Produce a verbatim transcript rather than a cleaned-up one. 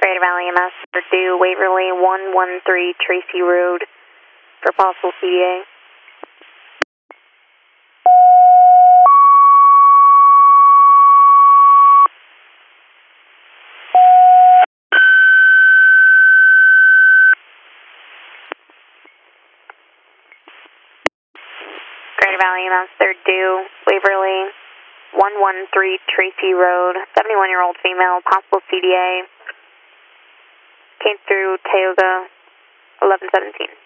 Greater Valley E M S, Purdue, Waverly, one one three Tracy Road for possible C D A. Greater Valley E M S, third due, Waverly, one one three Tracy Road, seventy-one-year-old female, possible C D A. Came through Tioga, eleven seventeen.